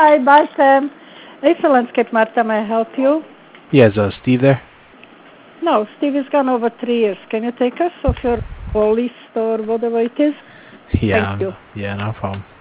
Bye, Sam. It's a landscape, Martha. May I help you? Yes, Steve there? No, Steve is gone over 3 years. Can you take us off your list or whatever it is? Thank Yeah, you. yeah, no problem.